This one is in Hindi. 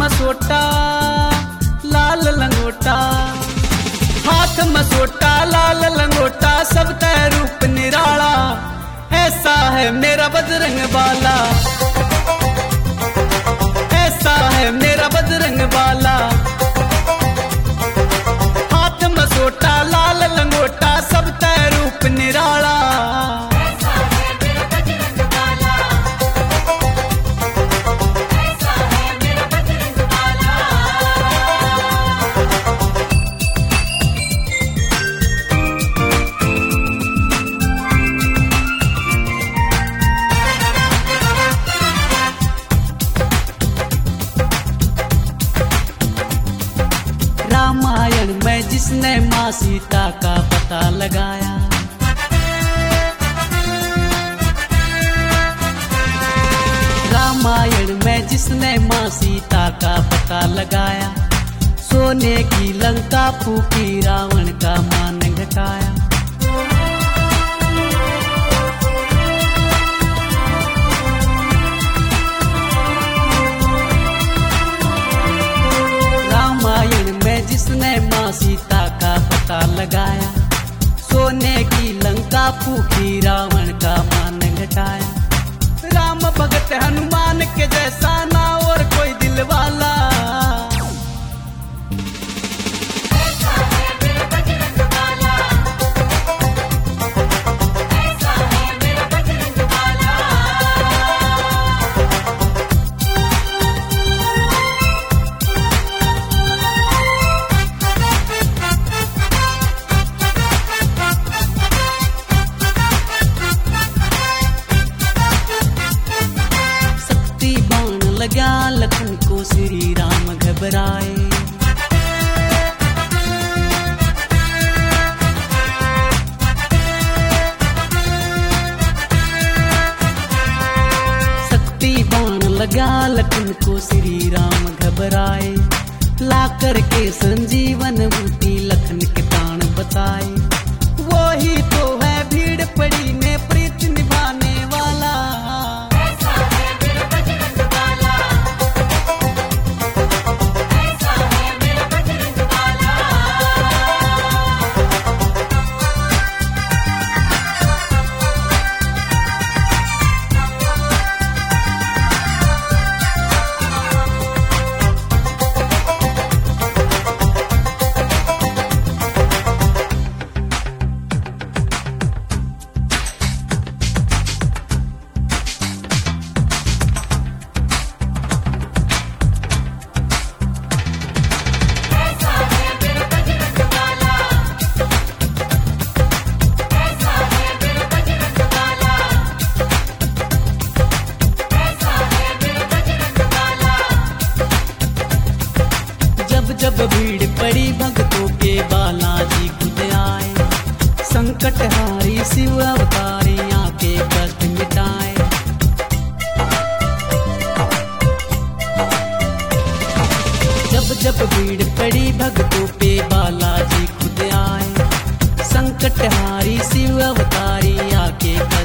मसोटा लाल लंगोटा, हाथ मसोटा लाल लंगोटा, सब तय रूप निराला, ऐसा है मेरा बजरंग बाला, ऐसा है मेरा बजरंग बाला। हाथ मसोटा लाल लंगोटा, सब तय रूप निराला, रामायण में जिसने माँ सीता का पता लगाया, रामायण में जिसने माँ सीता का पता लगाया, सोने की लंका फूकी रावण का मान घटाया। जिसने माँ सीता का पता लगाया, सोने की लंका फूकी रावण का मान घटाया। राम भगत हनुमान के जैसा ना और कोई दिल वाला, ऐसा है मेरा बजरंग बाला, ऐसा है मेरा बजरंग बाला। लगा लखन को श्री राम घबराए, शक्ति बाण लगा लखन को श्री राम घबराए, लाकर के संजीवन बूटी लखन के प्राण बचाए। वही तो है भीड़ पड़ी में प्रीत निभाने वाला, जब भीड़ पड़ी भक्तों के बालाजी खुद आए, संकट हारी शिव अवतारी आके कष्ट मिटाए। जब भीड़ पड़ी भक्तों पे बालाजी खुद आए, संकट हारी शिव अवतारी आके